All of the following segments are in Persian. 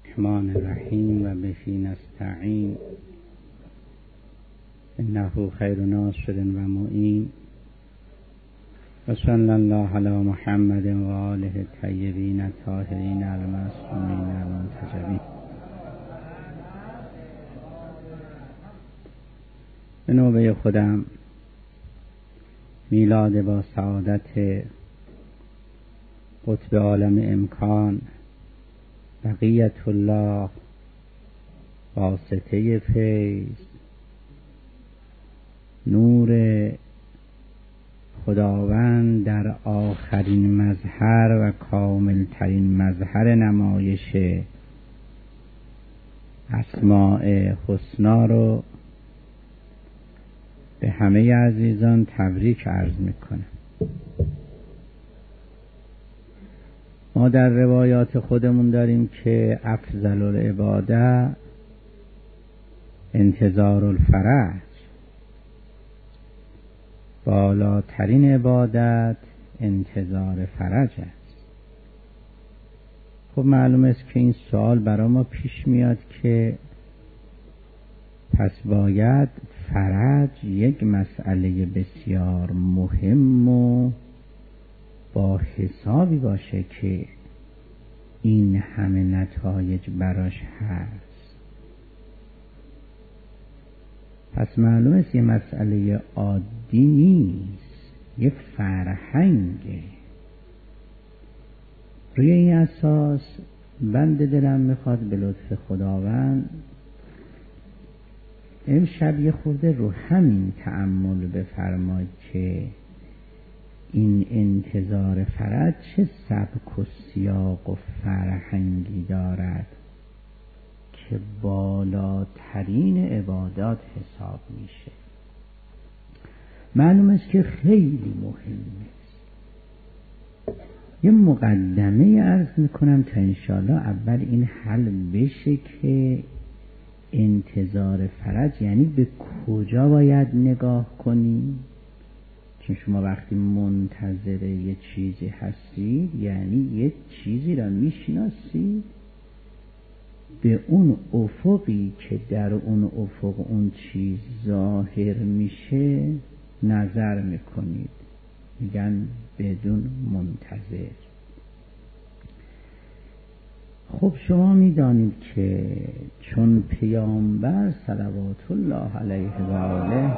الرحمن الرحیم و بهی نستعین انه خیر ناصر و معین و صلی الله علی محمد و آله الطیبین الطاهرین المعصومین المنتجبین. به نوبه خودم میلاد با سعادت قطب عالم امکان بقیت الله واسطه فیض نور خداوند در آخرین مظهر و کاملترین مظهر نمایش اسماء حسنا رو به همه عزیزان تبریک عرض میکنم. ما در روایات خودمون داریم که افضل العباده انتظار الفرج، بالاترین عبادت انتظار فرج است. خب معلوم است که این سوال برای ما پیش میاد که پس باید فرج یک مسئله بسیار مهم و با حسابی باشه که این همه نتایج براش هست. پس معلوم است یه مسئله عادی نیست، یه فرهنگه. روی این اساس بنده دلم میخواد به لطف خداوند امشب یه خورده رو همین تأمل بفرمایید که این انتظار فرج چه سبک و سیاق و فرهنگی دارد که بالاترین عبادات حساب میشه. معلوم است که خیلی مهمه. یه مقدمه عرض میکنم تا انشاءالله اول این حل بشه که انتظار فرج یعنی به کجا باید نگاه کنیم. چون شما وقتی منتظر یه چیزی هستید یعنی یه چیزی را میشناسید، به اون افقی که در اون افق اون چیز ظاهر میشه نظر میکنید، میگن بدون منتظر. خب شما میدانید که چون پیامبر صلوات الله علیه و آله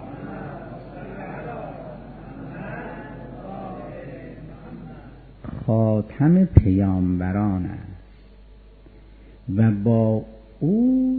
خاتم پیامبران است و با او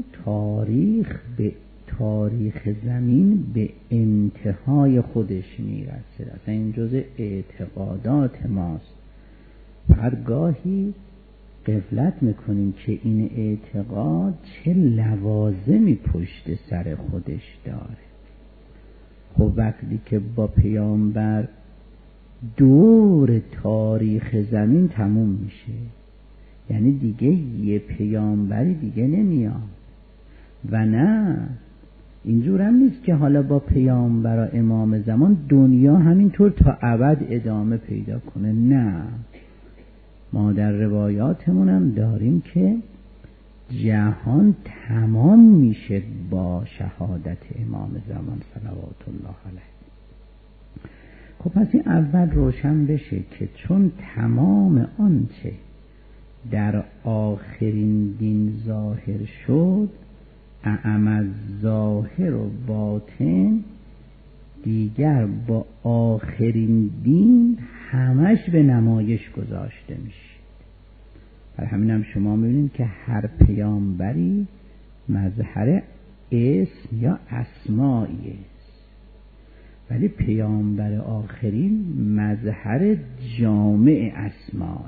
تاریخ زمین به انتهای خودش میرسه. اصلا این جزء اعتقادات ماست. هر گاهی غفلت میکنیم که این اعتقاد چه لوازمی پشت سر خودش داره. خب وقتی که با پیامبر دور تاریخ زمین تموم میشه یعنی دیگه یه پیامبری دیگه نمیاد. و نه اینجور هم نیست که حالا با پیامبر و امام زمان دنیا همینطور تا ابد ادامه پیدا کنه. نه، ما در روایاتمون هم داریم که جهان تمام میشه با شهادت امام زمان صلوات الله علیه. خب پس این اول روشن بشه که چون تمام آنچه در آخرین دین ظاهر شد، اعم ظاهر و باطن دیگر با آخرین دین همش به نمایش گذاشته میشه. برای همین هم شما میبینید که هر پیامبری مظهر اسم یا اسمایی است، ولی پیامبر آخرین مظهر جامع اسماه.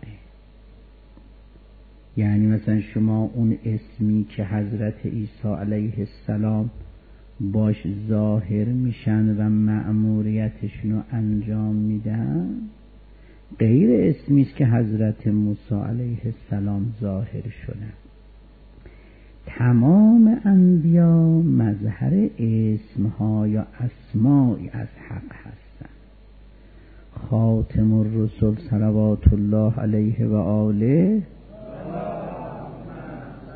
یعنی مثلا شما اون اسمی که حضرت عیسی علیه السلام باش ظاهر میشن و مأموریتشون رو انجام میدن، غیر اسمی است که حضرت موسی علیه السلام ظاهر شدن. تمام انبیا مظهر اسمها یا اسمائی از حق هستند. خاتم الرسل صلوات الله علیه و آله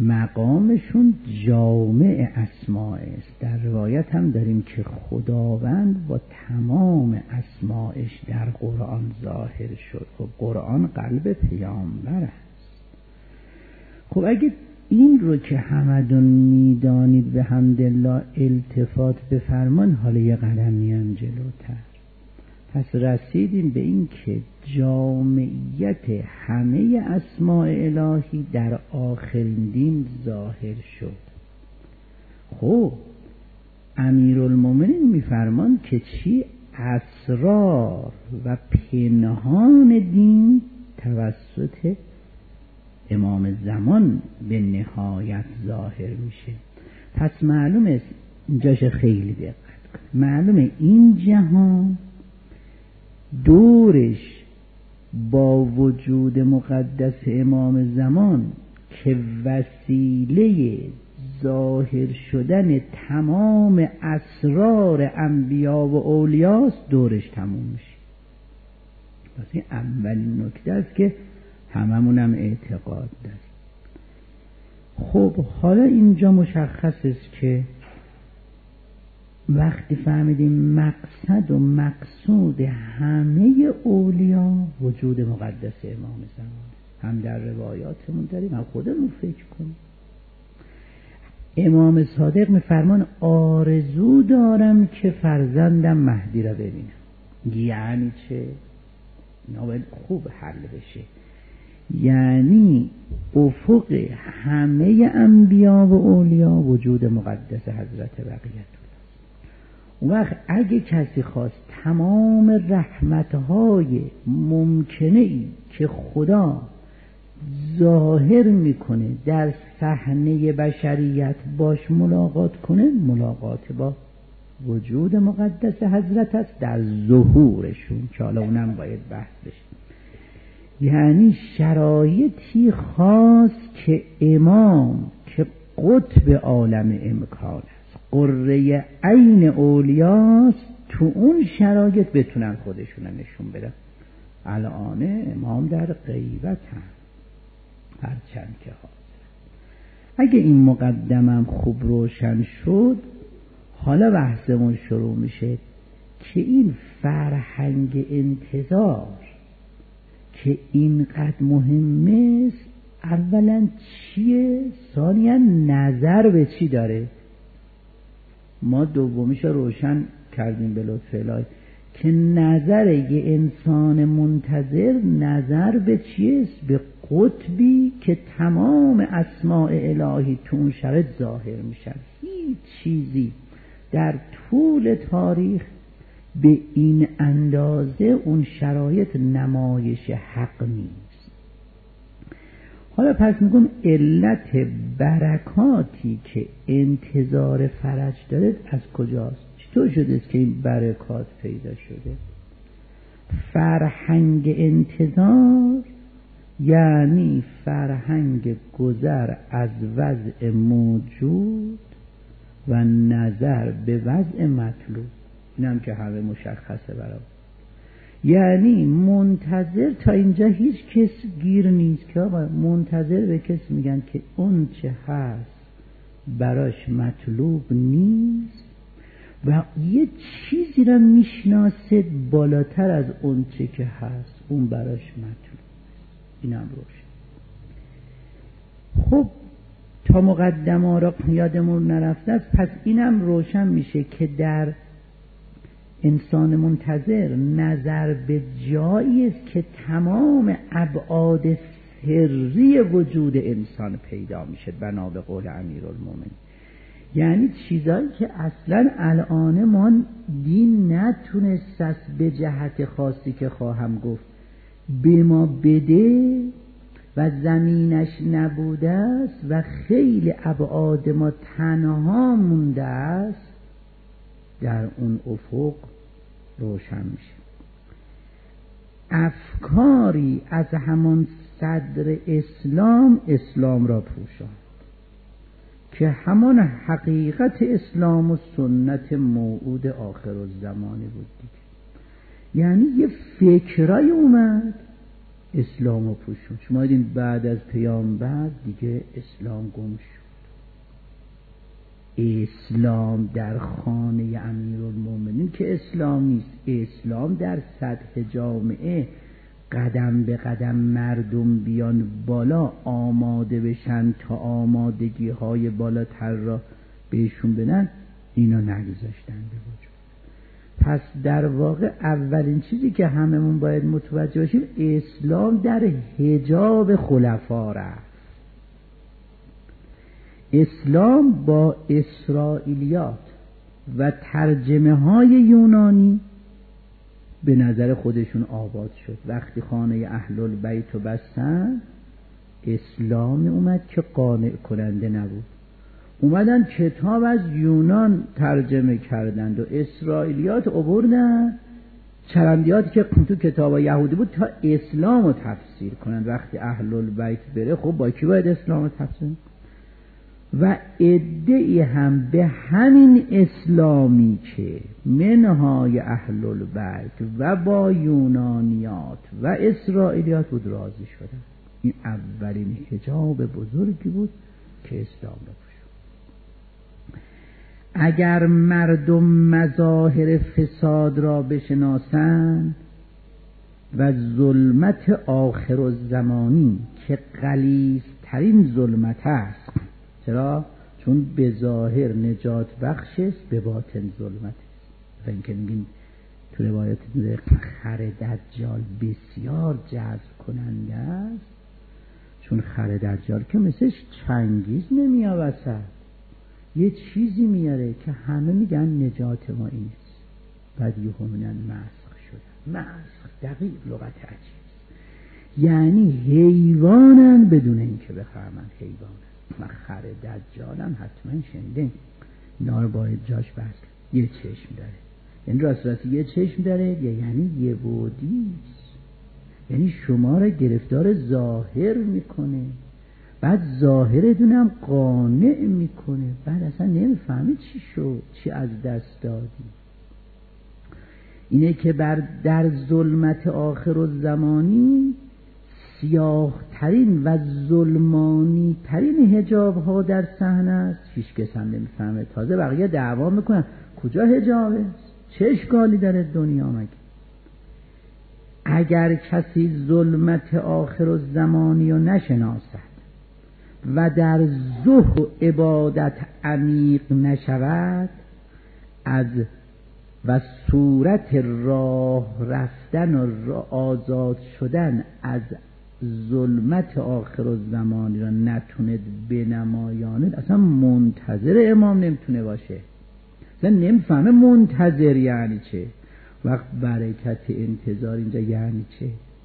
مقامشون جامع اسماء است. در روایت هم داریم که خداوند با تمام اسمائش در قرآن ظاهر شد. خب قرآن قلب پیامبر است. خب اگه این رو که همدون میدانید به حمدالله التفات بفرمان، حالا یه قدمی هم جلوتر. پس رسیدیم به این که جامعیت همه اسماء الهی در آخرین دین ظاهر شد. خب امیرالمومنین میفرمان که چی؟ اسرار و پنهان دین توسط امام زمان به نهایت ظاهر میشه. پس معلومه، اینجاش خیلی دقت کن، معلومه این جهان دورش با وجود مقدس امام زمان که وسیله ظاهر شدن تمام اسرار انبیا و اولیاست دورش تموم میشه. پس این اولین نکته است که هممونم اعتقاد داریم. خب حالا اینجا مشخص است که وقتی فهمیدیم مقصد و مقصود همه اولیاء وجود مقدس امام زمان، هم در روایاتمون داریم هم خودمون فکر کنیم. امام صادق میفرمان آرزو دارم که فرزندم مهدی را ببینم. یعنی چه؟ نوبل خوب حل بشه. یعنی افق همه انبیا و اولیا وجود مقدس حضرت بقیت. اون وقت اگه کسی خواست تمام رحمتهای ممکنه ای که خدا ظاهر میکنه در صحنه بشریت باش ملاقات کنه، ملاقات با وجود مقدس حضرت است در ظهورشون، که حالا اونم باید بحث بشه. یعنی شرایطی خاص که امام که قطب عالم امکان است، قره عین اولیاست، تو اون شرایط بتونن خودشون نشون بدن. الان امام در غیبت هم هرچند که حاضر. اگه این مقدمم خوب روشن شد، حالا بحثمون شروع میشه که این فرهنگ انتظار که اینقدر مهمه است، اولا چیه؟ ثانیا نظر به چی داره؟ ما دومیش روشن کردیم به لطف الهی که نظر یه انسان منتظر نظر به چیست؟ به قطبی که تمام اسماء الهی تو اون شرط ظاهر میشن. هیچ چیزی در طول تاریخ به این اندازه اون شرایط نمایش حق نیست. حالا پس میگم علت برکاتی که انتظار فرج داره از کجاست؟ چطور شده است که این برکات پیدا شده؟ فرهنگ انتظار یعنی فرهنگ گذر از وضع موجود و نظر به وضع مطلوب. اینم که همه مشخصه برای، یعنی منتظر تا اینجا هیچ کس گیر نیست که آقا منتظر به کس میگن که اون چه هست براش مطلوب نیست و یه چیزی را میشناسه بالاتر از اون چه که هست، اون براش مطلوب. اینم روشن. خب تا مقدمه را یادمون نرفته است، پس اینم روشن میشه که در انسان منتظر نظر به جایی است که تمام ابعاد سری وجود انسان پیدا میشه بنا به قول امیرالمومنین. یعنی چیزایی که اصلا الان ما دین نتونست است به جهت خاصی که خواهم گفت به ما بده و زمینش نبوده است و خیلی ابعاد ما تنها مونده است، در اون افق روشن میشه. افکاری از همان صدر اسلام را پوشاند که همان حقیقت اسلام و سنت موعود آخر الزمانی بود دیگه. یعنی یه فکرای اومد اسلام پوشون. شما دیدین بعد از پیامبر دیگه اسلام گم شد. اسلام در خانه امیرالمومنین که اسلام نیست. اسلام در سطح جامعه قدم به قدم مردم بیان بالا، آماده بشن تا آمادگی های بالاتر را بهشون بدن، اینا نگذاشتن به وجود. پس در واقع اولین چیزی که هممون باید متوجه باشیم، اسلام در حجاب خلفا رفت. اسلام با اسرائیلیات و ترجمه های یونانی به نظر خودشون آباد شد. وقتی خانه اهل البیت رو بستن، اسلام اومد که قانع کننده نبود. اومدن کتاب از یونان ترجمه کردند و اسرائیلیات آوردن، چرندیات که تو کتاب یهودی بود، تا اسلام رو تفسیر کنند. وقتی اهل البیت بره، خب با کی باید اسلام رو تفسیر؟ و عده‌ای هم به همین اسلامی که منهای اهل البیت و با یونانیات و اسرائیلیات بود راضی شدن. این اولین حجاب بزرگی بود که اسلام رو پوشوند. اگر مردم مظاهر فساد را بشناسند و ظلمت آخر الزمانی که غلیظترین ظلمت است، چرا؟ چون به ظاهر نجات بخش است، به باطن ظلمت است. و اینکه میگین تو روایت خر دجال بسیار جذب کننده است، چون خر دجال که مثل چنگیز نمیاد وسط، یه چیزی میاره که همه میگن نجات ما این است، بعد یهو میگن مسخ شدن. مسخ دقیق لغت عجیب، یعنی حیوانن بدون اینکه بفهمن حیوانن. خر دجالم حتما شنیدین، اینا رو باید جاش بس. یه چشم داره، یعنی راست یه چشم داره، یعنی یه بودیست، یعنی شما را گرفتار ظاهر میکنه، بعد ظاهرتون هم قانع میکنه، بعد اصلا نمیفهمی چی شد، چی از دست دادی. اینه که در ظلمت آخر الزمانی سیاه ترین و ظلمانی ترین حجاب ها در صحنه است. هیچ کس هم نمیفهمه، تازه بقیه دعوا میکنن کجا حجابه، چه اشکالی داره دنیا مگه. اگر کسی ظلمت آخر الزمانی رو نشناسد و در زهد و عبادت عمیق نشود، از و صورت راه رفتن و آزاد شدن از ظلمت آخر الزمانی را نتونه بنمایاند، اصلا منتظر امام نمیتونه باشه. اصلا نمیفهمه منتظر یعنی چه. وقت برکت انتظار اینجا یعنی چه؟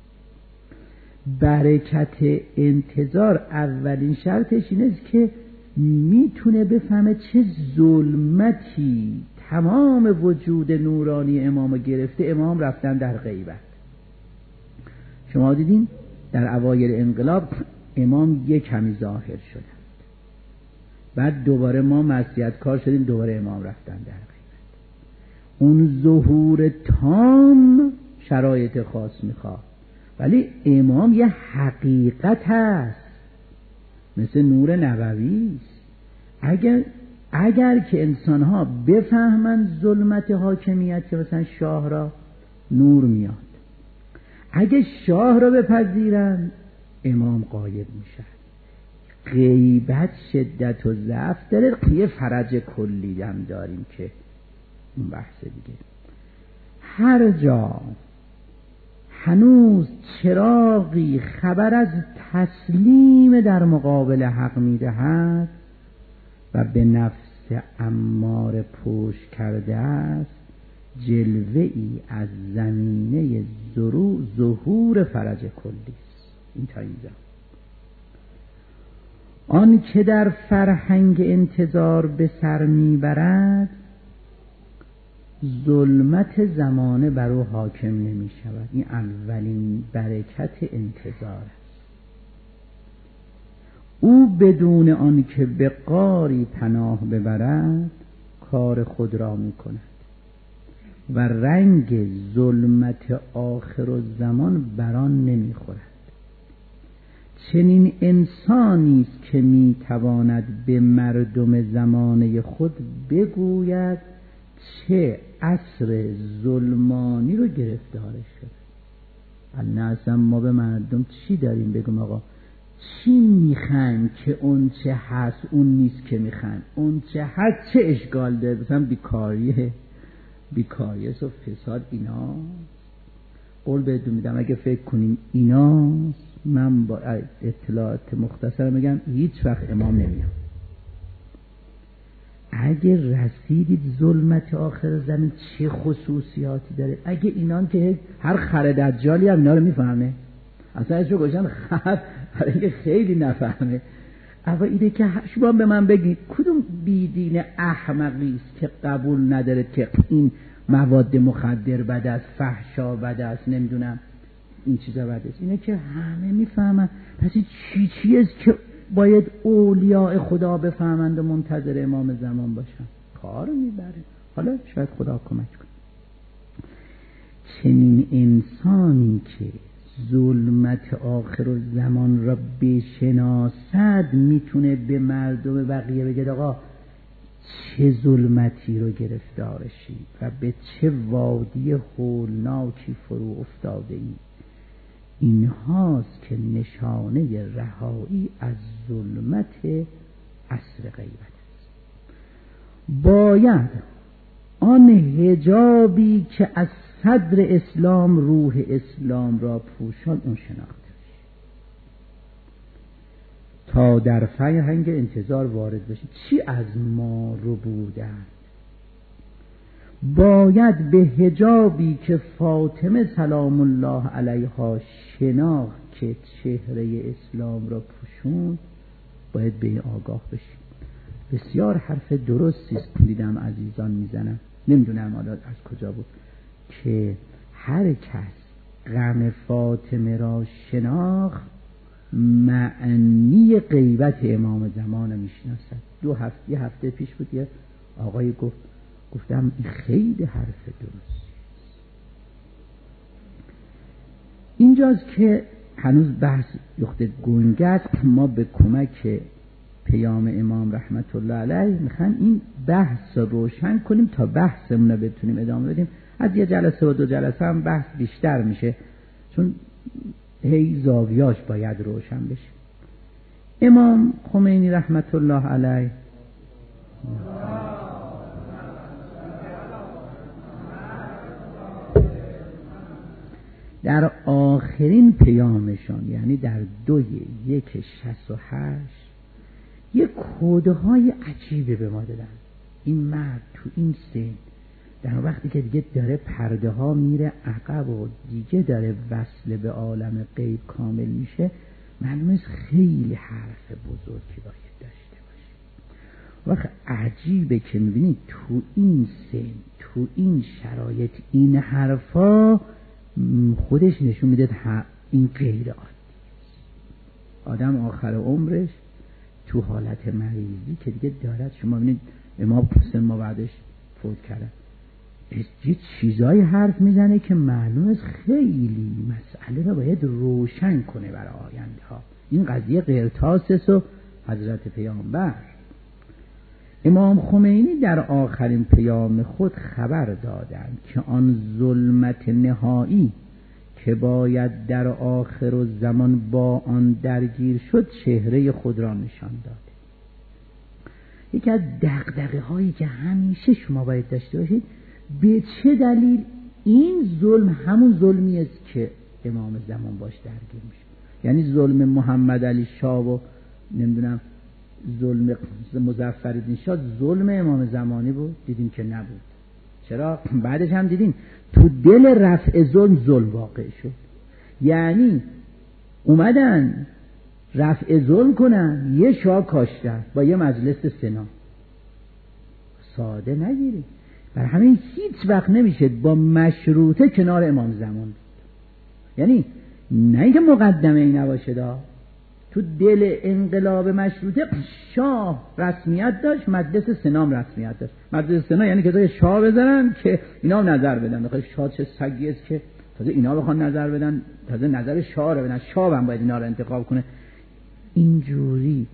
برکت انتظار اولین شرطش اینه که میتونه بفهمه چه ظلمتی تمام وجود نورانی امام گرفته. امام رفتن در غیبت. شما دیدین در اوایل انقلاب امام یک کمی ظاهر شدند، بعد دوباره ما معصیت کار شدیم، دوباره امام رفتن در غیبت. اون ظهور تام شرایط خاص میخواد، ولی امام یه حقیقت هست، مثل نور نبوی است. اگر که انسانها بفهمن ظلمت حاکمیت، که مثلا شاه را، نور میاد. اگه شاه را بپذیرن، امام غایب میشه. غیبت شدت و ضعف داره، یه فرج کلی هم داریم که اون بحث دیگه. هر جا هنوز چراغی خبر از تسلیم در مقابل حق میدهد و به نفس اماره پشت کرده است، جلوه ای از زمینه ظهور فرج کلی است. این تا اینجا. آن که در فرهنگ انتظار به سر میبرد، ظلمت زمانه بر او حاکم نمی شود. این اولین برکت انتظار است. او بدون آن که به غاری پناه ببرد، کار خود را می کند و رنگ ظلمت آخر الزمان بر آن نمی خورد. چنین انسانی است که میتواند به مردم زمانه خود بگوید چه عصر ظلمانی رو گرفتارش شد. نه اصلا ما به مردم چی داریم بگم آقا چی میخوایم که اون چه هست اون نیست که میخوایم، اون چه هست چه اشکال داره، مثلا بیکاریه و فساد اینا. قول بهتون میدم اگه فکر کنیم ایناست، من با اطلاعات مختصر میگم هیچ وقت امام نمیام. اگه رسیدید ظلمت آخر زمین چه خصوصیاتی داره، اگه اینان که هر خر دجالی هم اینا رو میفهمه، اصلا ازشو گوشن خر برای اینکه خیلی نفهمه. اما اینه که شما به من بگید کدوم بیدین احمقی است که قبول نداره که این مواد مخدر بد است، فحشا بد است، نمیدونم این چیزا بد است. اینه که همه میفهمن. پس چی است که باید اولیاء خدا بفهمند و منتظر امام زمان باشن؟ کارو میبره. حالا شاید خدا کمک کنه. چنین انسانی که ظلمت آخر الزمان را بشناسد میتونه به مردم بقیه بگه آقا چه ظلمتی رو گرفتارشید و به چه وادی هولناکی فرو افتاده اید. این هاست که نشانه رهایی از ظلمت عصر غیبت است. باید آن حجابی که از صدر اسلام روح اسلام را پوشان اون شناخته تا در فرهنگ انتظار وارد بشید. چی از ما رو بودند؟ باید به حجابی که فاطمه سلام الله علیها شناخت که چهره اسلام را پوشون باید به آگاه بشید. بسیار حرف درستی است دیدم عزیزان میزنم، نمیدونم حالا از کجا بود، که هر کس غم فاطمه را شناخت معنی غیبت امام زمان رو میشناسد. یه هفته پیش بود یه آقای گفتم این خیلی حرف درست. اینجاست که هنوز بحث یخته گنگت. ما به کمک پیام امام رحمت الله علیه میخوایم این بحث رو روشن کنیم تا بحثمون رو بتونیم ادامه بدیم. از یه جلسه و 2 جلسه هم بحث بیشتر میشه، چون هی زاویاش باید روشن بشه. امام خمینی رحمت الله علیه در آخرین پیامشان، یعنی در 2/1/68 یک کودهای عجیبه به ما دادن. این مرد تو این سن در وقتی که دیگه داره پرده ها میره عقب و دیگه داره وصل به عالم غیب کامل میشه، معلومه خیلی حرف بزرگی باید داشته باشه. وقت عجیبه که میبینید تو این سن، تو این شرایط، این حرفا خودش نشون میده این غیر عادی. آدم آخر عمرش تو حالت مریضی که دیگه دارد، شما ببینید امام حسین ما بعدش فوت کرد، یه چیزای حرف میزنه که معلومه خیلی مسئله رو باید روشن کنه برای آینده ها. این قضیه قرطاس و حضرت پیامبر امام خمینی در آخرین پیام خود خبر دادند که آن ظلمت نهایی که باید در آخر الزمان با آن درگیر شد چهره خود را نشان داد. یکی از دغدغه هایی که همیشه شما باید داشته باشید، به چه دلیل این ظلم همون ظلمی است که امام زمان باش درگیر میشه. یعنی ظلم محمد علی شاه و نمیدونم ظلم مظفرالدین شاه ظلم امام زمانی بود؟ دیدیم که نبود. چرا؟ بعدش هم دیدیم تو دل رفع ظلم واقع شد. یعنی اومدن رفع ظلم کنن، یه شاه کاشتن با یه مجلس سنا. ساده نگیرید. برای همین هیچ وقت نمیشه با مشروطه کنار امام زمان. یعنی نه اینکه مقدمه ای نباشه، تو دل انقلاب مشروطه شاه رسمیت داشت، مجلس سنا رسمیت داشت. مجلس سنا یعنی که شاه بذارن که اینا نظر بدن. بخاطر شاه چه سگی است که تازه اینا بخوان نظر بدن، تازه نظر شاه رو بدن، شاه هم باید اینا رو انتخاب کنه. اینجوری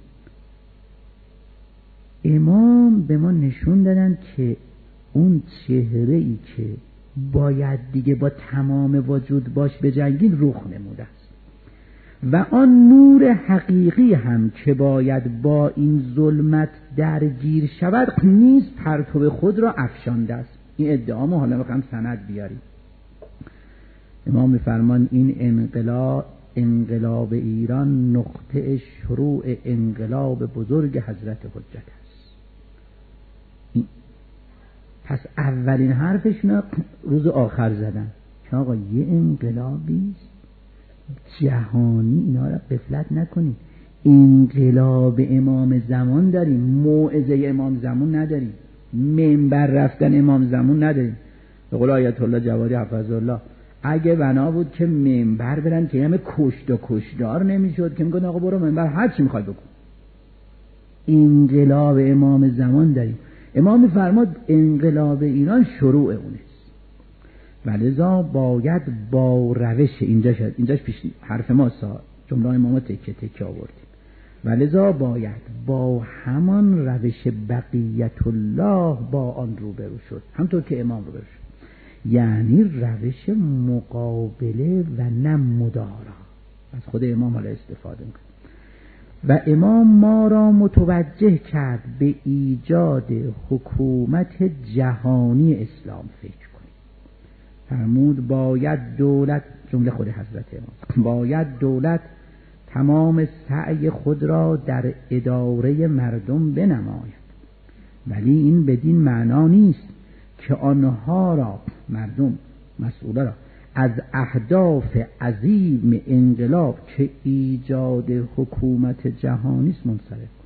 امام به ما نشون دادن که اون چهره‌ای که باید دیگه با تمام وجود باش بجنگید رخ نموده است و آن نور حقیقی هم که باید با این ظلمت درگیر شود نیز پرتو خود را افشانده است. این ادعامو حالا میخوام سند بیاریم. امام میفرمان این انقلاب ایران نقطه شروع انقلاب بزرگ حضرت حجت است. پس اولین حرفشون روز آخر زدن که آقا یه انقلابی جهانی، اینا را غفلت نکنید. انقلاب امام زمان داریم، موعظه امام زمان نداریم، منبر رفتن امام زمان نداریم. به قول آیت الله جوادی حفظه الله اگه بنا بود که منبر برن که همه کشت و کشدار نمیشد که میگن آقا برو منبر هر چی میخوای بکن. انقلاب امام زمان داریم. امام میفرماد انقلاب ایران شروع اونه ولذا باید با روش اینجاش پیش حرف ما جمله امام تکه تکه آوردیم. ولذا باید با همان روش بقیت الله با آن روبرو شد، همطور که امام روبرو شد، یعنی روش مقابله و نه مدارا. از خود امام حالا استفاده میکنه و امام ما را متوجه کرد به ایجاد حکومت جهانی اسلام فکر کنیم. فرمود باید دولت، جمله خود حضرت امام، باید دولت تمام سعی خود را در اداره مردم بنماید، ولی این بدین معنا نیست که آنها را، مردم مسئوله را، از اهداف عظیم انقلاب که ایجاد حکومت جهانی است منصرف کن.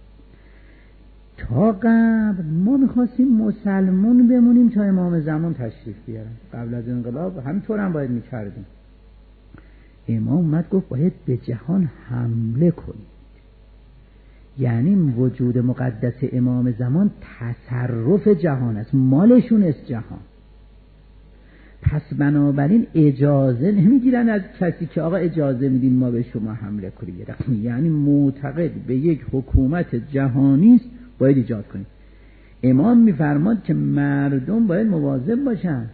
تا قبل ما میخواستیم مسلمون بمونیم تا امام زمان تشریف بیارن، قبل از انقلاب همینطور هم باید میکردیم. امام اومد گفت باید به جهان حمله کنید، یعنی وجود مقدس امام زمان تصرف جهان است، مالشون است جهان. پس بنابراین اجازه نمیگیرن از کسی که آقا اجازه میدین ما به شما حمله کنیم، یعنی معتقد به یک حکومت جهانی است باید ایجاد کنیم. امام میفرماد که مردم باید مواظب باشن،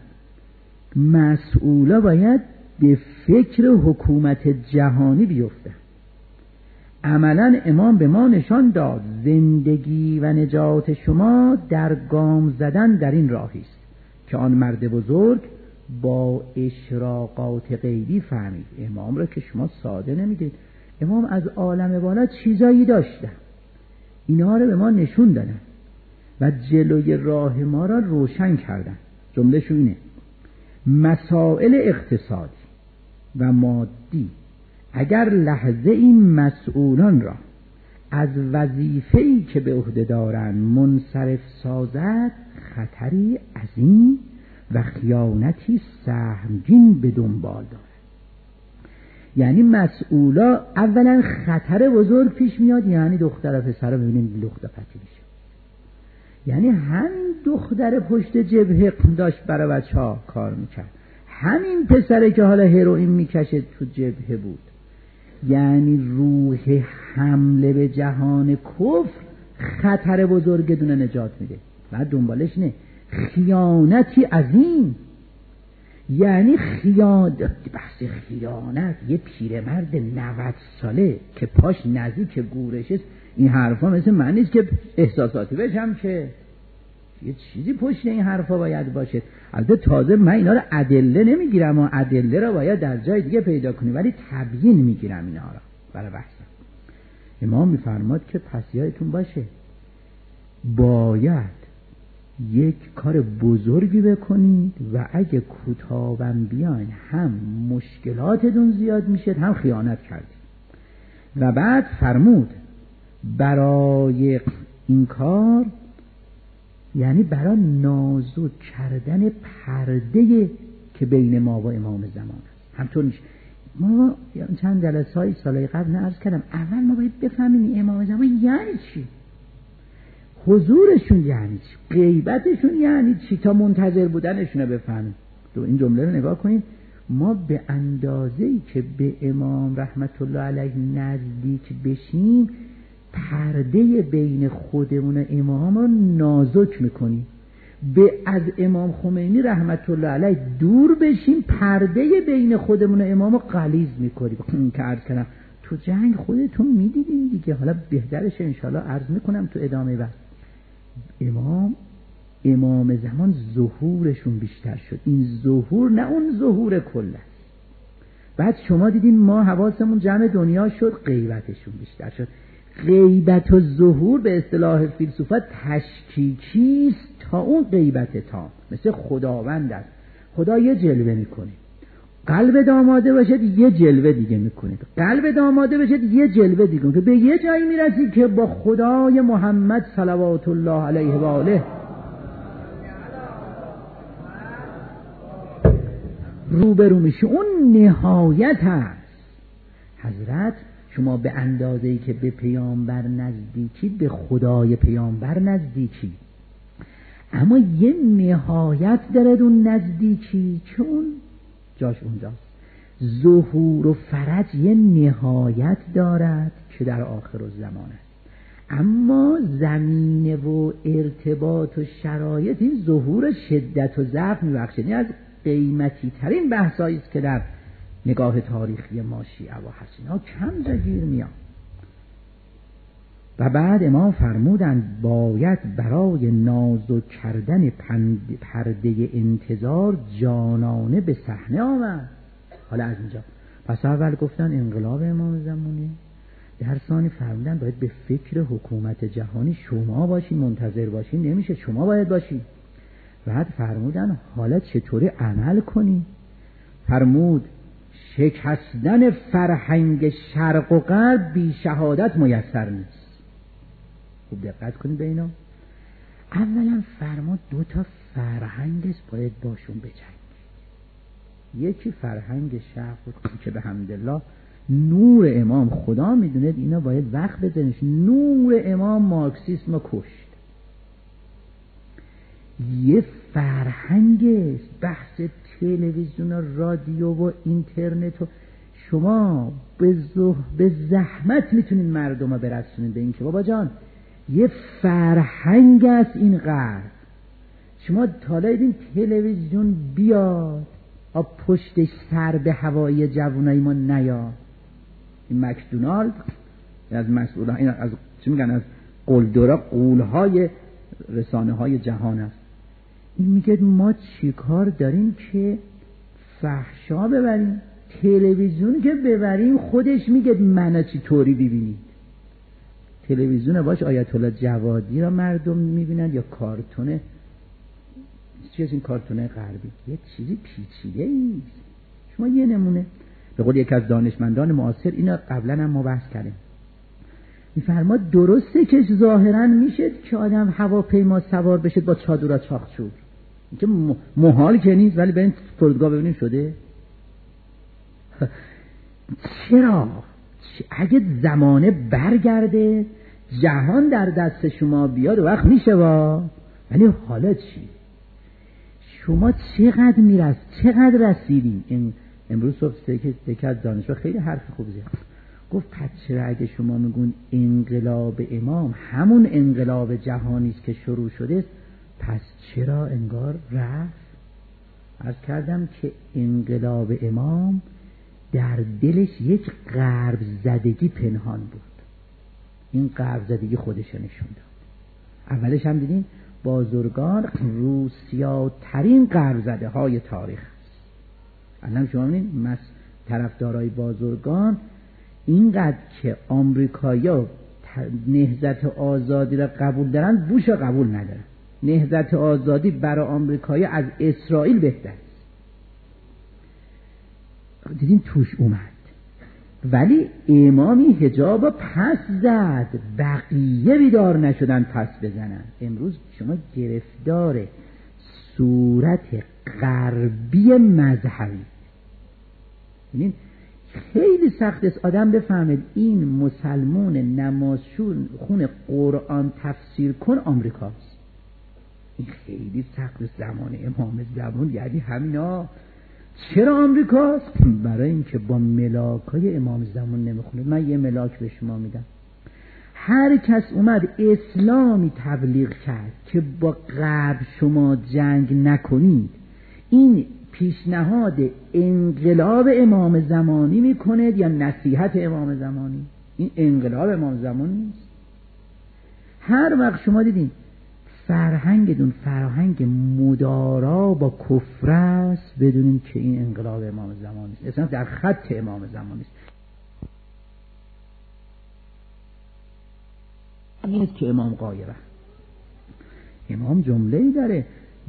مسئولا باید به فکر حکومت جهانی بیفتن. عملا امام به ما نشان داد زندگی و نجات شما در گام زدن در این راهی است که آن مرد بزرگ با اشراقات غیبی فهمید. امام را که شما ساده نمیدید، امام از عالم بالا چیزایی داشتن، اینها رو به ما نشون دادن و جلوی راه ما را روشن کردن. جمله‌شون اینه: مسائل اقتصادی و مادی اگر لحظه این مسئولان را از وظیفه‌ای که به عهده دارند منصرف سازد، خطری عظیم و خیانتی سهمگین به دنبال دارد. یعنی مسئولا اولا خطر بزرگ پیش میاد، یعنی دختر و پسر ببینیم لخت پتی میشه، یعنی همین دختر پشت جبهه داشت برای بچه‌ها کار میکرد، همین پسره که حالا هروئین میکشه تو جبهه بود، یعنی روح حمله به جهان کفر خطر بزرگ دونه نجات میده. بعد دنبالش نه خیانتی عظیم، یعنی بحث خیانت. یه پیرمرد 90 ساله که پاش نزدیک گورش است، این حرفا مثل من نیست که احساساتی بشم، که یه چیزی پشت این حرفا باید باشه. البته تازه من اینا رو ادله نمیگیرم و ادله رو باید در جای دیگه پیدا کنیم، ولی تبیین میگیرم اینا رو برای بحثم. امام میفرماد که پس یادتون باشه باید یک کار بزرگی بکنید و اگه کوتاهم بیاین هم مشکلاتتون زیاد میشه هم خیانت کردید. و بعد فرمود برای این کار، یعنی برای نازک کردن پرده که بین ما و امام زمان است. همطور نیست ما چند جلسه سالهای قبل نعرض کردم، اول ما باید بفهمیم امام زمان یعنی چی، حضورشون یعنی چی، غیبتشون یعنی چی، تا منتظر بودنشون رو بفهمیم. تو این جمله رو نگاه کنید، ما به اندازه‌ای که به امام رحمت الله علیه نزدیک بشیم پرده بین خودمون و امام رو نازک میکنیم، به از امام خمینی رحمت الله علیه دور بشیم پرده بین خودمون و امام رو غلیظ میکنیم. که عرض کردم تو جنگ خودتون میدیدین دیگه، حالا بهترش انشالله عرض میکنم تو ادامه بعد. امام زمان ظهورشون بیشتر شد، این ظهور نه اون ظهور کل است. بعد شما دیدین ما حواسمون جمع دنیا شد، غیبتشون بیشتر شد. غیبت و ظهور به اصطلاح فیلسوفا تشکیکی است تا اون غیبت تام. مثل خداوند است، خدا یه جلوه میکنه، قلب آماده باشد یه جلوه دیگه میکنه، قلب آماده باشد یه جلوه دیگه، که به یه جایی میرسید که با خدای محمد صلوات الله علیه و آله روبرو میشه. اون نهایت هست. حضرت شما به اندازه‌ای که به پیامبر نزدیکید به خدای پیامبر نزدیکی، اما یه نهایت دارد اون نزدیکی که اون جاش اونجاست. ظهور و فرج یه نهایت دارد که در آخر الزمان است، اما زمینه و ارتباط و شرایط این ظهور شدت و ضعف میبخشد. این از قیمتی ترین بحثایی است که در نگاه تاریخی ما شیعه و حسینا کم جگیر میاد. و بعد امام فرمودند باید برای نازک کردن پرده انتظار جانانه به صحنه آمد. حالا از اینجا پس اول گفتن انقلاب امام زمانی، در ثانی فرمودن باید به فکر حکومت جهانی شما باشین، منتظر باشین نمیشه، شما باید باشین. بعد فرمودن حالا چطوری عمل کنی؟ فرمود شکستن فرهنگ شرق و غرب بی شهادت میسر نیست. خوب دقت کنید به اینا. اولا فرمود دو تا فرهنگ است باید باشون بجنگید. یکی فرهنگ شرق که به حمدالله نور امام خدا میدونه اینا باید وقت بزنش، نور امام مارکسیسم رو کشت. یه فرهنگ است بحث تلویزیون و رادیو و اینترنت و شما به زحمت میتونین مردم رو برسونین به این که بابا جان یه فرهنگ است این غرب. شما تا این تلویزیون بیاد پشتش سر به هوایی جوانای ما نیاد. این مکدونالد از مسئولان این از چی میگن از قلدرا قولهای رسانه های جهان است. این میگه ما چیکار داریم که فحشا ببریم؟ تلویزیون که ببریم خودش میگه منو چی طوری ببینید. تلویزیون باش آیت الله جوادی را مردم میبینن یا کارتون چیه این کارتونه غربی، یه چیزی پیچیده ایست. شما یه نمونه به قول یک از دانشمندان معاصر اینا قبلا هم ما بحث کردیم، میفرماد درسته که ظاهرا میشه که آدم هواپیما سوار بشه با چادر چاقچور، که محال که نیست، ولی بریم فرودگاه ببینیم شده. چرا؟ اگه زمانه برگرده جهان در دست شما بیاد وقت میشه ولی حالا چی؟ شما چقدر رسیدین؟ این امروز صبح یکی از دانشجوها خیلی حرف خوب زد، گفت پس چرا اگه شما میگون انقلاب امام همون انقلاب جهانی است که شروع شده، پس چرا انگار رفت؟ عرض کردم که انقلاب امام در دلش یک غرب زدگی پنهان بود. این غرب زدگی خودش نشون داد. اولش هم دیدین بازرگان روسیاترین غرب زده های تاریخ است. الان شما ببینید طرفدارای بازرگان اینقدر که آمریکایی‌ها نهضت آزادی را قبول دارن، بوش را قبول ندارن. نهضت آزادی برای آمریکایی از اسرائیل بهتر است. دیدین توش اومد، ولی امامی حجاب پس زد، بقیه بیدار نشدن پس بزنن. امروز شما گرفتار صورت غربی مذهبی. ببینید خیلی سخت است آدم بفهمید این مسلمان نمازشون خون قرآن تفسیر کن آمریکاست. این خیلی سخت است. زمان امام زمان یعنی همینا چرا آمریکاست؟ برای اینکه با ملاکای امام زمان نمیخونه. من یه ملاک به شما میدم. هر کس اومد اسلامی تبلیغ کرد که با غرب شما جنگ نکنید، این پیشنهاد انقلاب امام زمانی میکنه یا نصیحت امام زمانی؟ این انقلاب امام زمانی نیست. هر وقت شما دیدین فرهنگتون فرهنگ مدارا با کفر است، بدونین که این انقلاب امام زمانی است، اصلا در خط امام زمانی است. این است که امام غایبه. امام جمله‌ای داره: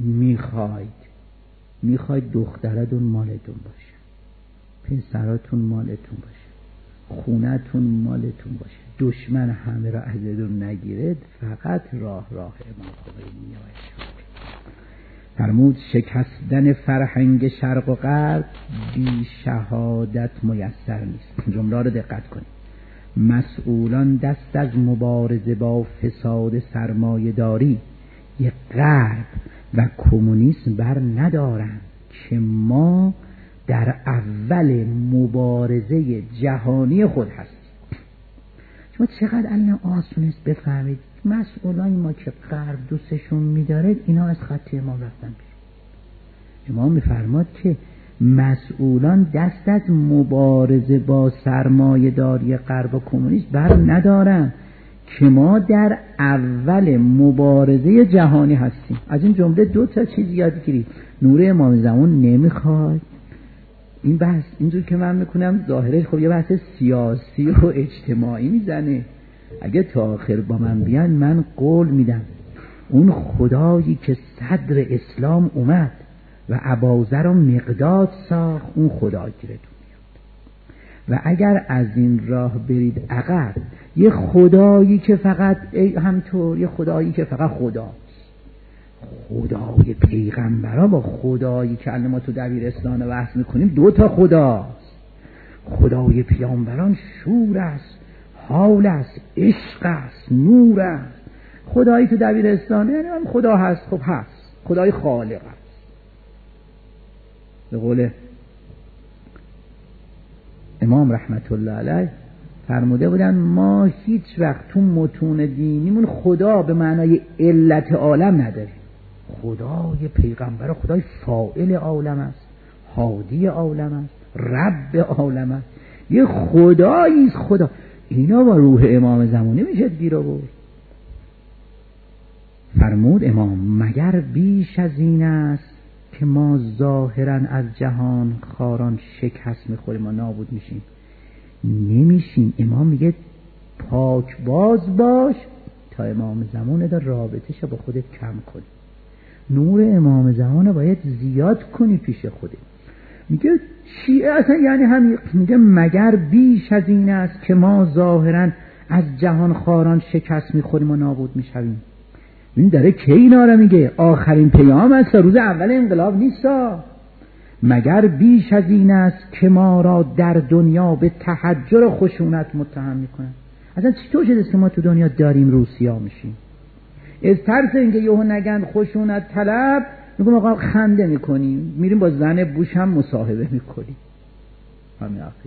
میخواید دخترتون مالتون باشه، پسراتون مالتون باشه، خونتون مالتون باشه، دشمن همه را ازتون نگیرد، فقط راه امام خمینی باشه. فرمود شکستن فرهنگ شرق و غرب بی شهادت میسر نیست. جمله رو دقت کنید. مسئولان دست از مبارزه با فساد سرمایه‌داری غرب و کمونیسم بر ندارند که ما در اول مبارزه جهانی خود هستیم. شما چقدر الان آسون است بفهمید مسئولان ما که غرب دوستشون می‌داره اینا از خط امام رفتن بیرون. امام می‌فرماد که مسئولان دست از مبارزه با سرمایه‌داری غرب و کمونیسم بر ندارند که ما در اول مبارزه جهانی هستیم. از این جمله دو تا چیز یاد گیرید. نور امام زمان نمیخواد. این بحث اینجور که من میکنم ظاهرش خب یه بحث سیاسی و اجتماعی میزنه. اگه تا آخر با من بیان من قول میدم اون خدایی که صدر اسلام اومد و اباذر رو مقداد ساخت، اون خدا گیرتون میاد. و اگر از این راه برید عقب، یه خدایی که فقط همطور یه خدایی که فقط خداست، خدای پیغمبرا با خدایی که الان ما تو دبیرستان بحث میکنیم دو تا خداست. خدای پیامبران شور است، حال است، عشق است، نور است. خدایی تو دبیرستان یعنی هم خدا هست، خب هست، خدای خالق است. به قول امام رحمت الله علیه فرموده بودن ما هیچ وقت تو متون دینیمون خدا به معنای علت عالم نداریم. خدای پیغمبر خدای فاعل عالم است، هادی عالم است، رب عالم است. یه خدایی است خدا. اینا با روح امام زمانی میشه گیر آورد. فرمود امام مگر بیش از این است که ما ظاهرا از جهان خاران شکست میخوریم و نابود میشیم؟ نمیشیم. امام میگه پاک باز باش تا امام زمان دا رابطه‌شو با خودت کم کنی. نور امام زمان باید زیاد کنی پیش خودت. میگه شیعه اصلا یعنی همین. میگه مگر بیش از این است که ما ظاهرا از جهان خاران شکست میخوریم و نابود میشویم؟ این داره که اینا رو میگه آخرین پیام است، روز اول انقلاب نیست. مگر بیش از این است که ما را در دنیا به تحجر و خشونت متهم میکنن؟ اصلا چطور شده که ما تو دنیا داریم روسیا میشیم؟ از ترس اینکه یهو نگن خشونت طلب میگم آقا خنده میکنیم، میریم با زن بوش هم مصاحبه میکنیم. همین آخر.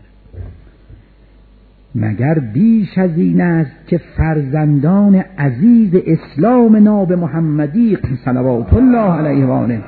مگر بیش از این است که فرزندان عزیز اسلام ناب محمدی صلوات الله علیه و آله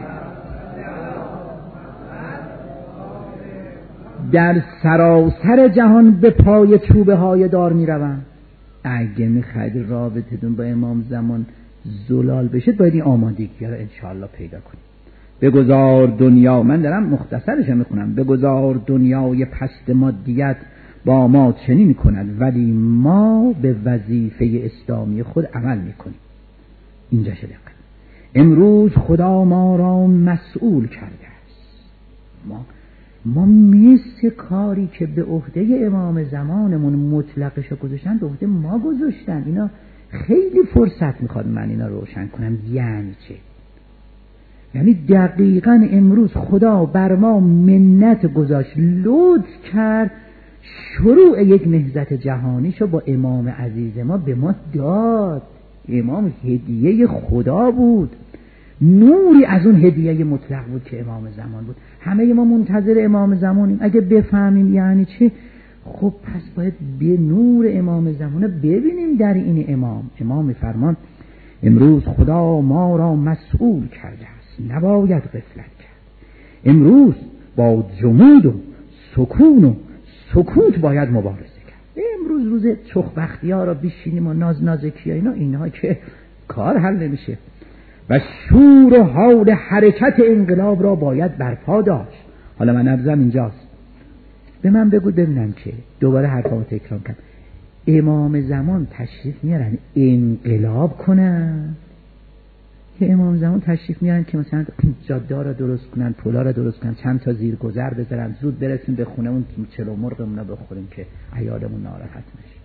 در سراسر جهان به پای چوبه های دار می روند؟ اگه میخواید رابطتون با امام زمان زلال بشید باید این آمادگی رو انشاءالله پیدا کنید. بگذار دنیا، من دارم مختصرش میخونم، بگذار دنیای پست مادیت با ما چنین میکند ولی ما به وظیفه اسلامی خود عمل میکنیم. اینجا شده امروز خدا ما را مسئول کرده است. ما مثل کاری که به عهده امام زمانمون مطلقش گذاشتن به عهده ما گذاشتن. اینا خیلی فرصت میخواد من اینا روشن کنم. یعنی چه؟ یعنی دقیقاً امروز خدا بر ما منت گذاشت، لطف کرد، شروع یک نهضت جهانیشو با امام عزیز ما به ما داد. امام هدیه خدا بود. نوری از اون هدیه مطلق بود که امام زمان بود. همه ما منتظر امام زمانیم. اگه بفهمیم یعنی چه، خب پس باید به نور امام زمان ببینیم در این امام میفرمان امروز خدا ما را مسئول کرده است، نباید غفلت کرد. امروز با جمود و سکون و سکوت باید مبارزه کرد. امروز روز چخبختی ها را بشینیم و نازکی ها اینها که کار حل نمیشه و شور و حال حرکت انقلاب را باید برپا داشت. حالا من نبضم اینجاست، به من بگو ببینم که دوباره حرفا تکرار کنم، امام زمان تشریف میارن انقلاب کنن که امام زمان تشریف میارن که مثلا جاده را درست کنن، پلا را درست کنن، چند تا زیر گذر بذارن، زود برسیم به خونمون چلو مرغمون رو بخوریم که عیالمون ناراحت نشه.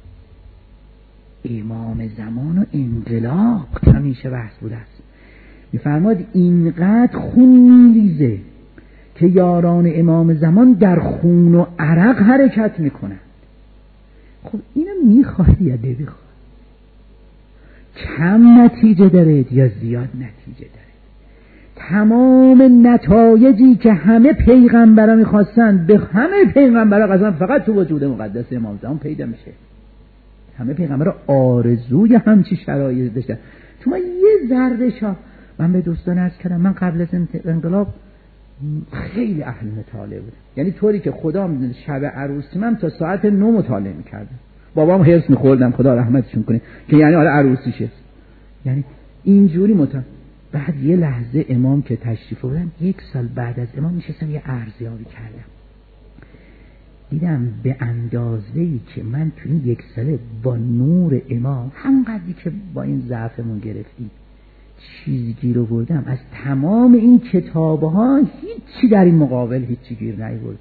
امام زمان و انقلاب همیشه بحث بوده است. میفرماد اینقدر خون میریزه که یاران امام زمان در خون و عرق حرکت میکنن. خب اینو میخواد یا نمیخواد؟ کم نتیجه داره یا زیاد نتیجه داره؟ تمام نتایجی که همه پیغمبرا میخواستن به همه پیغمبرا قسم فقط تو وجود مقدس امام زمان پیدا میشه. همه پیغمبرا آرزوی همچی شرایطی داشتن. تو من یه ذره شاه، من به دوستان عرض کردم من قبل از انقلاب خیلی اهل مطالعه بودم، یعنی طوری که خدا میدونه شب عروسی من تا ساعت 9 مطالعه میکردم. بابام حرص میخوردم خدا رحمتشون کنه که یعنی آره عروسیشه، یعنی اینجوری بعد یه لحظه امام که تشریف بردن، 1 سال بعد از امام نشستم یه ارزیابی کردم، دیدم به اندازه‌ای که من تو این 1 ساله با نور امام همونقدری که با این ضعفمون گرفتیم چیزی گیر آوردم، از تمام این کتاب‌ها هیچی در این مقابل هیچی گیر نیاوردیم.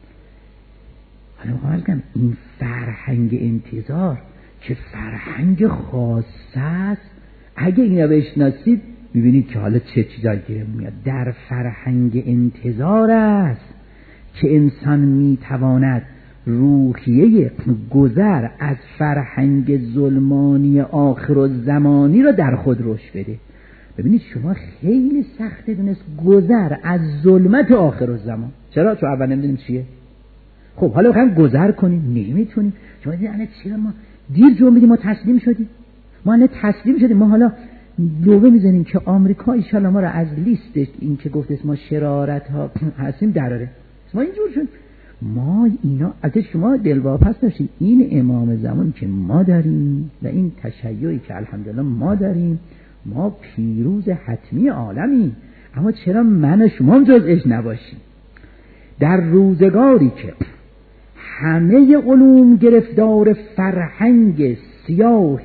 حالا میخوام بگم این فرهنگ انتظار که فرهنگ خاص است، اگه اینو بشناسید میبینید که حالا چه چیزایی گیر میاد. در فرهنگ انتظار است که انسان میتواند روحیه گذر از فرهنگ ظلمانی آخر و زمانی را در خود رشد بده. ببینید شما خیلی سخته دونست گذر از ظلمت آخر و زمان. چرا؟ چون اول نمیدونیم چیه. خب حالا بخوایم گذر کنیم نمیتونیم. شما دیدید الان چرا ما دیر جنبیدیم، ما تسلیم شدیم. ما حالا لوبه میزنیم که آمریکا ان شاءالله ما را از لیست این که گفت ما شرارت ها هستیم دراره. ما اینجور شد. ما اینا البته شما دلواپس نشید، این امام زمان که ما داریم و این تشیعی که الحمدلله ما داریم، ما پیروز حتمی عالمیم، اما چرا من و شما جزءش نباشیم؟ در روزگاری که همه علوم گرفتار فرهنگ سیاه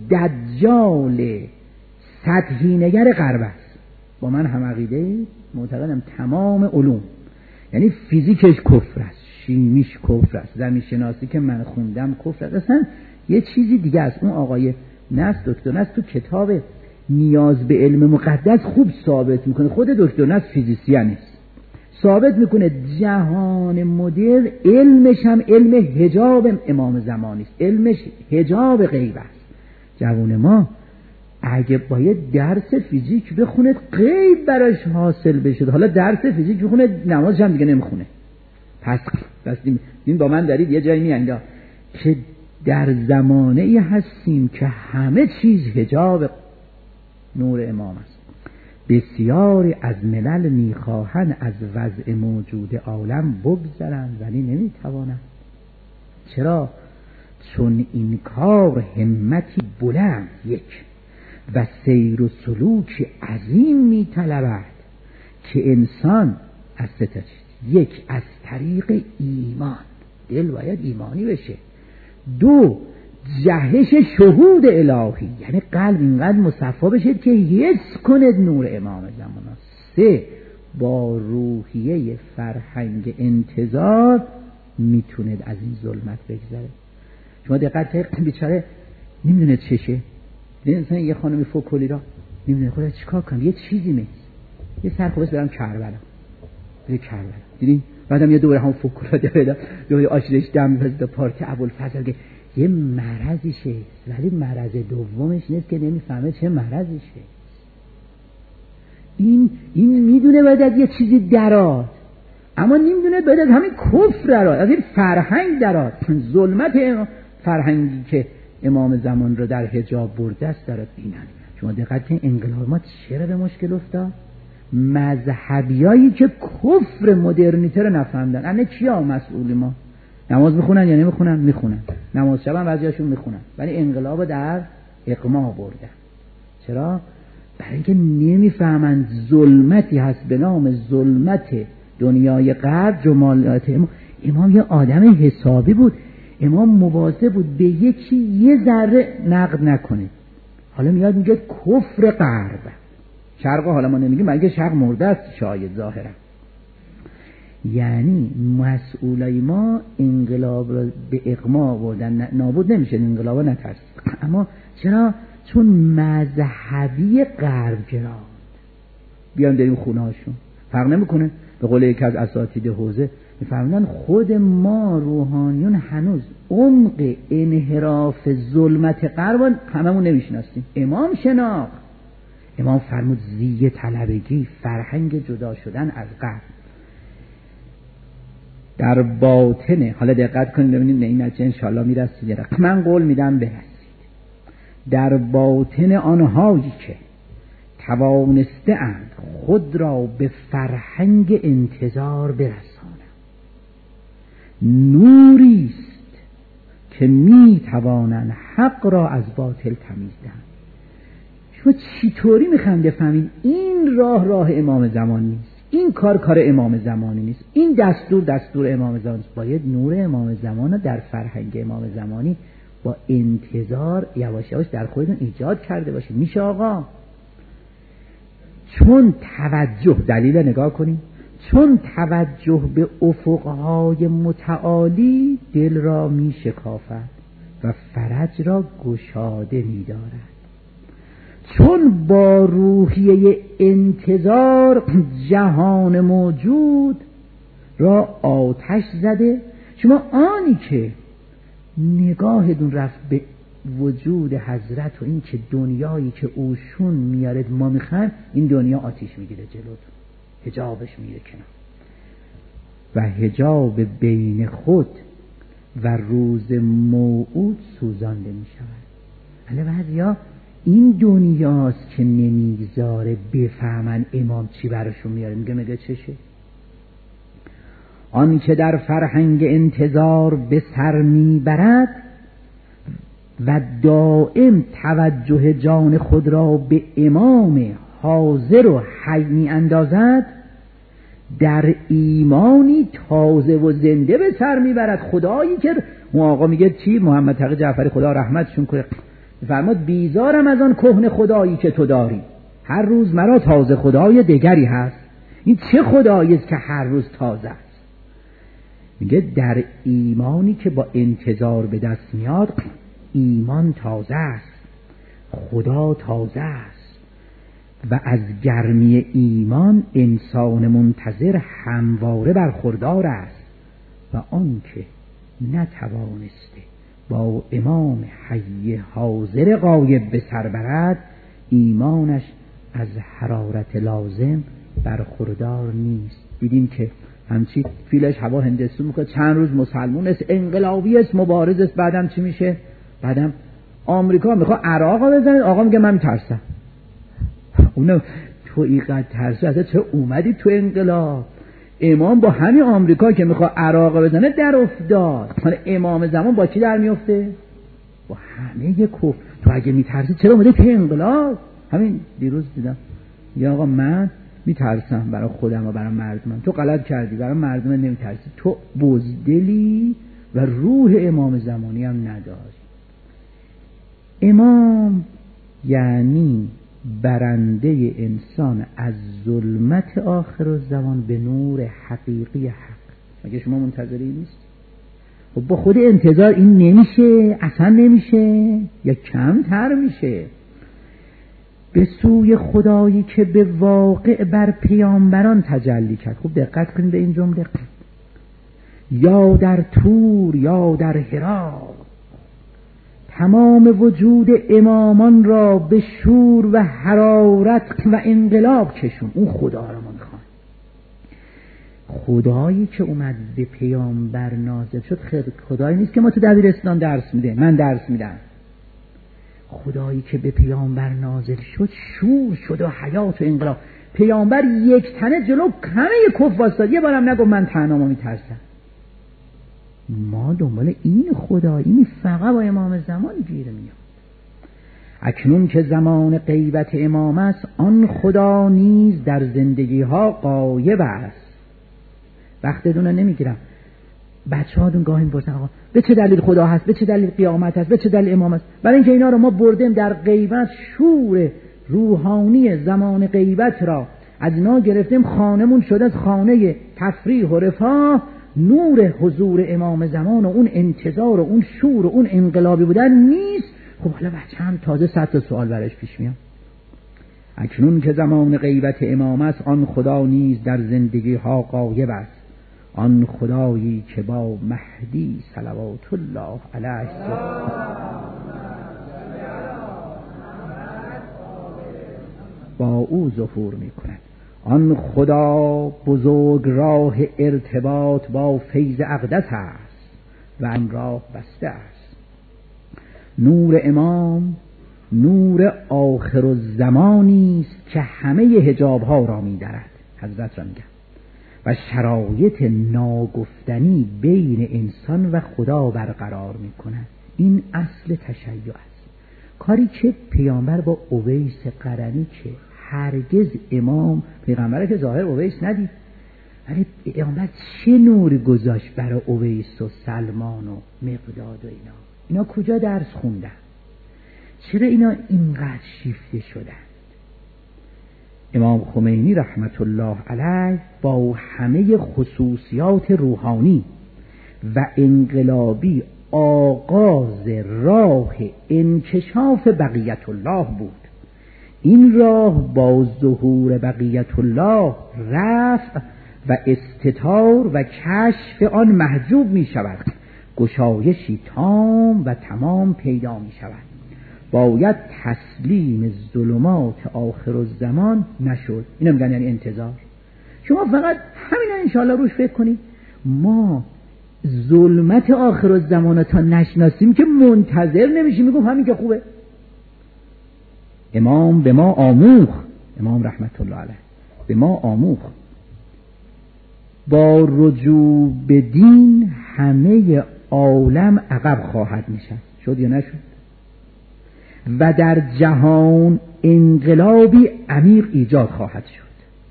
دجال سطحی نگر غرب است، با من هم عقیده معتقدم تمام علوم، یعنی فیزیکش کفر است، شیمیش کفر است، زمین شناسی که من خوندم کفر است، اصلا یه چیزی دیگه است. اون آقای دکتر نصر تو کتاب نیاز به علم مقدس خوب ثابت میکنه، خود دکتر نصر فیزیسیان نیست، ثابت میکنه جهان مدرن علمش هم علم حجاب امام زمانی است، علمش حجاب غیب است. جوان ما اگه باید درس فیزیک بخونه غیب براش حاصل بشه، حالا درس فیزیک بخونه نمازش هم دیگه نمیخونه. پس این با من دارید یه جایی میانجا که در زمانه‌ای هستیم که همه چیز حجاب نور امام است. بسیاری از ملل میخواهند از وضع موجود عالم بگذرند ولی نمیتوانند. چرا؟ چون این کار همتی بلند یک و سیر و سلوک عظیم میطلبد که انسان از سه تا چیز: یک، از طریق ایمان، دل باید ایمانی بشه; دو، جهش شهود الهی، یعنی قلب اینقدر مصفا بشه که حس کند نور امام زمان; سه، با روحیه فرهنگ انتظار میتوند از این ظلمت بگذره. شما دقت بیچاره نمیدونه چشه، مثلا یه خانمی فوکولی را نمیدونه خدا چیکار کنه، یه چیزی نیست، یه سرخوبس برم کربلا، دیدین بعدم یه دوره هم فوکولا ده دوره آشیلش دم می‌فرسته پارک ابوالفضل که یه مرضیشه، ولی مرض دومش نیست که نمیفهمه چه مرضیشه. این میدونه باید از یه چیزی دراد، اما نمیدونه باید از همین کفر دراد، از این فرهنگ دراد. ظلمت فرهنگی که امام زمان رو در حجاب برده است دراد. اینن شما دقت کنید انقلاب ما چرا به مشکل افتاد؟ مذهبیایی که کفر مدرنیته رو نفهمدن. انا کیا مسئول ما؟ نماز میخونن یا نمیخونن؟ میخونن. نماز شب هم بعضیاشون میخونن، ولی انقلاب رو در اقما بردن. چرا؟ برای اینکه نمیفهمند ظلمتی هست به نام ظلمت دنیای غرب، جمالات امام یه آدم حسابی بود. امام مواظب بود به یکی یه ذره نقد نکنه. حالا میاد میگه کفر غرب، شرق حالا ما نمیگیم، مگه شرق مرده است شاید ظاهرا. یعنی مسئولای ما انقلاب رو به اقما بردن، نابود نمیشه انقلاب رو، نترس. اما چرا؟ چون مذهبی غرب گراند. بیان بریم خونه هاشون، فرق نمیکنه. به قول یکی از اساتید حوزه میفهمدن خود ما روحانیون هنوز عمق انحراف ظلمت غرب هممون نمیشناسیم. امام شناخت، امام فرمود زیه طلبگی، فرهنگ جدا شدن از غرب در باطنه. حالا دقت کنید ببینید به این نتیجه انشاءالله میرسید. من قول میدم برسید. در باطن آنهایی که توانسته اند خود را به فرهنگ انتظار برسانند نوریست که میتوانند حق را از باطل تمیز دهند. شما چطوری میخوایم بفهمید این راه امام زمان نیست، این کار امام زمانی نیست، این دستور امام زمان نیست؟ باید نور امام زمان رو در فرهنگ امام زمانی با انتظار یواش یواش در خودتون ایجاد کرده باشید. میشه آقا؟ چون توجه، دلیل نگاه کنید، چون توجه به افقهای متعالی دل را می شکافد و فرج را گشاده می دارد. چون با روحیه انتظار جهان موجود را آتش زده، شما آنی که نگاهتون رفت به وجود حضرت و این که دنیایی که اوشون میارد ما میخوایم، این دنیا آتیش میگیره جلوتون، حجابش میره کنار و حجاب بین خود و روز موعود سوزانده میشود. حالا بعضیا این دنیاست که نمیگذاره بفهمن امام چی براشون میاره. میگه چشه؟ آن که در فرهنگ انتظار به سر میبرد و دائم توجه جان خود را به امام حاضر و حی می اندازد، در ایمانی تازه و زنده به سر میبرد. خدایی که آقا میگه چی؟ محمد تقی جعفری خدا رحمتشون کنه فرمود بیزارم از آن کهنه خدایی که تو داری، هر روز مرا تازه خدای دیگری هست. این چه خدایی است که هر روز تازه است؟ میگه در ایمانی که با انتظار به دست میاد، ایمان تازه است، خدا تازه است و از گرمی ایمان انسان منتظر همواره برخوردار است و آنکه نتوانسته با امام حی حاضر غایب به سر برد، ایمانش از حرارت لازم برخوردار نیست. دیدیم که همچی فیلش هوا هندستون میکنه، چند روز مسلمون است، انقلابی است، مبارز است، بعدم چی میشه؟ بعدم آمریکا میخواد عراق بزنه، آقا میگه من میترسم. اونو تو اینقدر ترسی ازت چه اومدی تو انقلاب؟ امام با همین آمریکا که میخواد عراق بزنه در افتاد. حالا امام زمان با کی در میفته؟ با همه کفر. تو اگه میترسی چرا اومده تو انقلاب؟ همین دیروز دیدم یا آقا من میترسم برای خودم و برای مردمم. تو غلط کردی، برای مردم نمیترسی، تو بزدلی و روح امام زمانی هم نداری. امام یعنی برنده انسان از ظلمت آخر الزمان به نور حقیقی حق. مگه شما منتظری نیست؟ خب با خود انتظار این نمیشه، اصلا نمیشه یا کمتر میشه. به سوی خدایی که به واقع بر پیامبران تجلی کرد. خوب دقت کنید به این جمله. یا در طور یا در حرا تمام وجود امامان را به شور و حرارت و انقلاب کشون. اون خدا را ما میخوام. خدایی که اومد به پیامبر نازل شد خدایی نیست که ما تو دبیرستان درس میده، من درس میدم. خدایی که به پیامبر نازل شد شور شد و حیات و انقلاب. پیامبر یک تنه جلو همه کف واسطاد، یه بارم نگو من تنهامو میترسم. ما دنبال این خدایی، این فقط با امام زمان گیر میاد. اکنون که زمان غیبت امام است، آن خدا نیز در زندگی ها غایب است. وقتتون رو نمیگیرم. بچه‌ها دون گاهی میپرسن آقا به چه دلیل خدا هست، به چه دلیل قیامت هست، به چه دلیل امام هست؟ برای اینکه اینا رو ما بردیم در غیبت، شور روحانی زمان غیبت را از اینا گرفتیم، خانمون شده از خانه تفریح و رفاه. نور حضور امام زمان و اون انتظار و اون شور و اون انقلابی بودن نیست. خب حالا بچه هم تازه 100 تا سوال برش پیش میاد. اکنون که زمان غیبت امام است، آن خدا نیز در زندگی ها غایب است. آن خدایی که با مهدی صلوات الله علیه با او ظهور می کند. آن خدا بزرگ راه ارتباط با فیض اقدس است و آن راه بسته است. نور امام نور آخر الزمانی است که همه حجاب ها را می درد. حضرت را میگم. و شرایط ناگفتنی بین انسان و خدا برقرار می کند. این اصل تشیع است. کاری که پیامبر با اویس قرنی که هرگز امام پیغمبر که ظاهر اویس ندید، ولی پیامبر چه نور گذاشت برای اویس و سلمان و مقداد و اینا کجا درس خوندن؟ چرا اینا اینقدر شیفته شدن؟ امام خمینی رحمت الله علیه با همه خصوصیات روحانی و انقلابی آغاز راه انکشاف بقیت الله بود. این راه با ظهور بقیت الله رفع و استتار و کشف آن محجوب می شود. گشایشی تام و تمام پیدا می شود. باید تسلیم ظلمات آخر الزمان نشد. اینو میگن یعنی انتظار. شما فقط همینا انشاءالله روش فکر کنید. ما ظلمت آخر الزمان تا نشناسیم که منتظر نمیشیم. میگم همین که خوبه. امام به ما آموخت، امام رحمت الله علیه به ما آموخت با رجوع به دین همه عالم عقب خواهد نشست. شد یا نشد؟ و در جهان انقلابی عمیق ایجاد خواهد شد.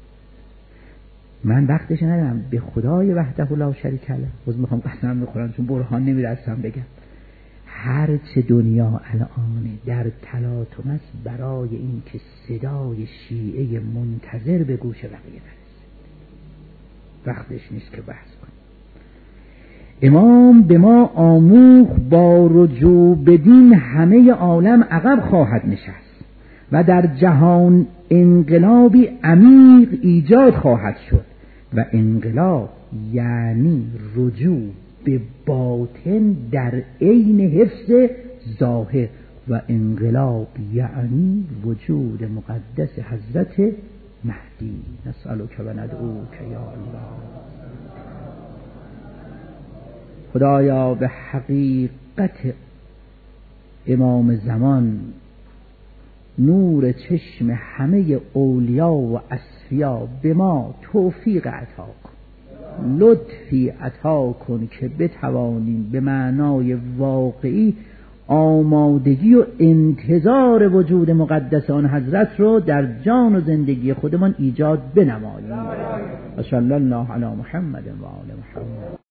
من وقتش ندارم به خدای وحده لا شریک له باز میخوام قسم بخورم چون برهان نمیرسم بگم. هر چه دنیا الان در تلاطم است برای این که صدای شیعه منتظر به گوش بقیه نرسه. وقتش نیست که بحث کنیم. امام به ما آموخت با رجوع به دین همه عالم عقب خواهد نشست و در جهان انقلابی عمیق ایجاد خواهد شد. و انقلاب یعنی رجوع به باطن در عین حفظ ظاهر. و انقلاب یعنی وجود مقدس حضرت مهدی. نسألک و ندعوک یا الله. خدایا به حقیقت امام زمان نور چشم همه اولیا و اصفیا به ما توفیق عطا کن، لطفی عطا کن که بتوانیم به معنای واقعی آمادگی و انتظار وجود مقدس آن حضرت رو در جان و زندگی خودمان ایجاد بنماییم. و صلی الله علی محمد و آل محمد.